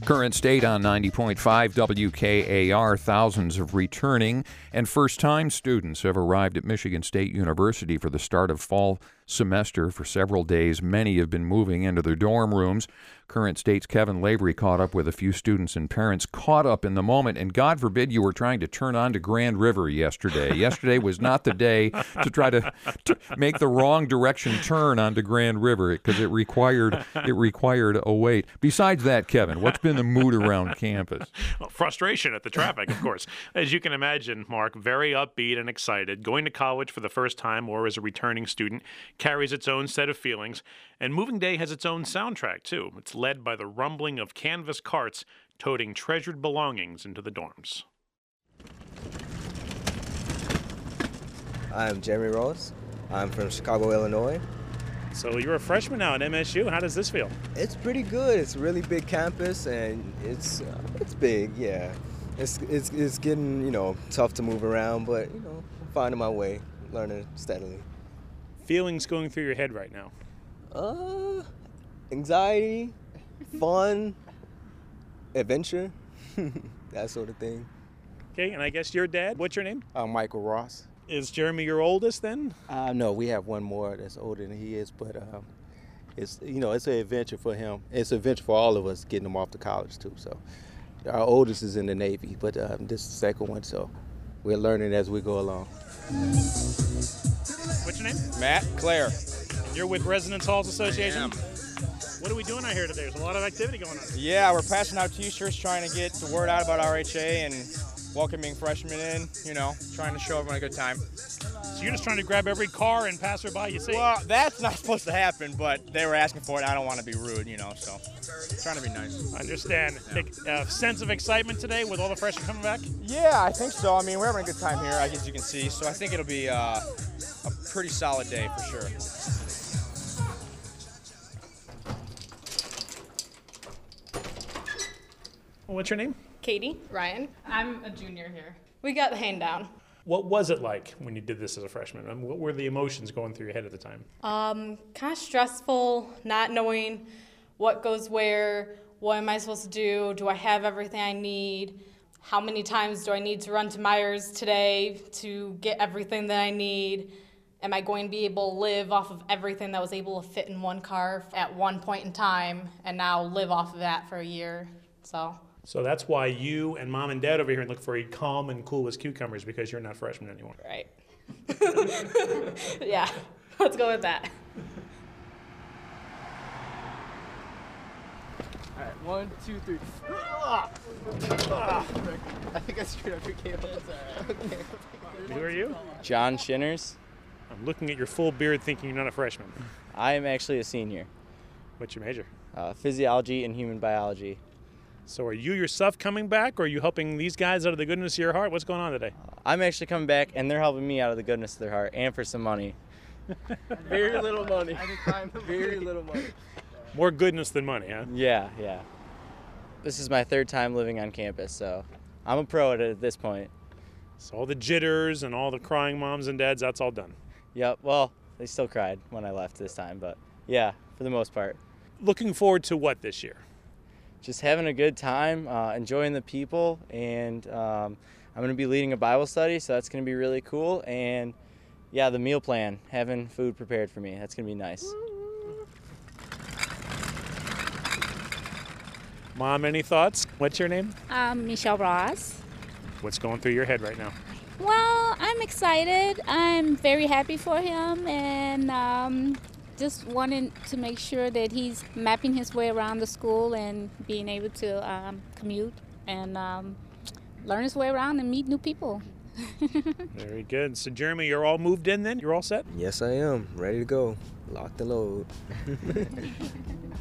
Current state on 90.5 WKAR. Thousands of returning and first-time students have arrived at Michigan State University for the start of fall semester. For several days, many have been moving into their dorm rooms. Current State's Kevin Lavery caught up with a few students and parents caught up in the moment. And God forbid you were trying to turn on to Grand River yesterday. Yesterday was not the day to try to make the wrong direction turn onto Grand River because it required a wait. Besides that, Kevin, what's been the mood around campus? Well, frustration at the traffic, of course. As you can imagine, Mark, very upbeat and excited. Going to college for the first time or as a returning student carries its own set of feelings. And moving day has its own soundtrack, too. It's led by the rumbling of canvas carts toting treasured belongings into the dorms. I'm Jeremy Ross. I'm from Chicago, Illinois. So you're a freshman now at MSU. How does this feel? It's pretty good. It's a really big campus, and it's big. Yeah, it's getting tough to move around, but I'm finding my way, learning steadily. Feelings going through your head right now? Anxiety, fun, adventure, that sort of thing. Okay, and I guess your dad. What's your name? Michael Ross. Is Jeremy your oldest then? No, we have one more that's older than he is, but it's it's an adventure for him. It's an adventure for all of us getting him off to college too. So our oldest is in the Navy, but this is the second one, so we're learning as we go along. What's your name? Matt Claire. You're with Residence Halls Association? I am. What are we doing out here today? There's a lot of activity going on. Yeah, we're passing out T-shirts, trying to get the word out about RHA and welcoming freshmen in, trying to show everyone a good time. So you're just trying to grab every car and passerby you see? Well, that's not supposed to happen, but they were asking for it. I don't want to be rude, so trying to be nice. I understand. A sense of excitement today with all the freshmen coming back? Yeah, I think so. I mean, we're having a good time here, as you can see, so I think it'll be a pretty solid day for sure. What's your name? Katie. Ryan. I'm a junior here. We got the hand down. What was it like when you did this as a freshman? I mean, what were the emotions going through your head at the time? Kind of stressful, not knowing what goes where, what am I supposed to do I have everything I need, how many times do I need to run to Myers today to get everything that I need, am I going to be able to live off of everything that was able to fit in one car at one point in time and now live off of that for a year, So that's why you and mom and dad over here look very calm and cool as cucumbers, because you're not freshmen anymore. Right. Yeah, let's go with that. All right, 1, 2, 3. I think I screwed up your cable. Okay. Who are you? John Shinners. I'm looking at your full beard thinking you're not a freshman. I am actually a senior. What's your major? Physiology and human biology. So are you yourself coming back, or are you helping these guys out of the goodness of your heart? What's going on today? I'm actually coming back, and they're helping me out of the goodness of their heart and for some money. Very little money. Very little money. More goodness than money, huh? Yeah. This is my third time living on campus, so I'm a pro at it at this point. So all the jitters and all the crying moms and dads, that's all done. Yep, well, they still cried when I left this time, but yeah, for the most part. Looking forward to what this year? Just having a good time, enjoying the people, and I'm going to be leading a Bible study, so that's going to be really cool. And yeah, the meal plan, having food prepared for me, that's going to be nice. Mom, any thoughts? What's your name? Michelle Ross. What's going through your head right now? Well, I'm excited. I'm very happy for him, and just wanting to make sure that he's mapping his way around the school and being able to commute and learn his way around and meet new people. Very good. So, Jeremy, you're all moved in then? You're all set? Yes, I am. Ready to go. Lock the load.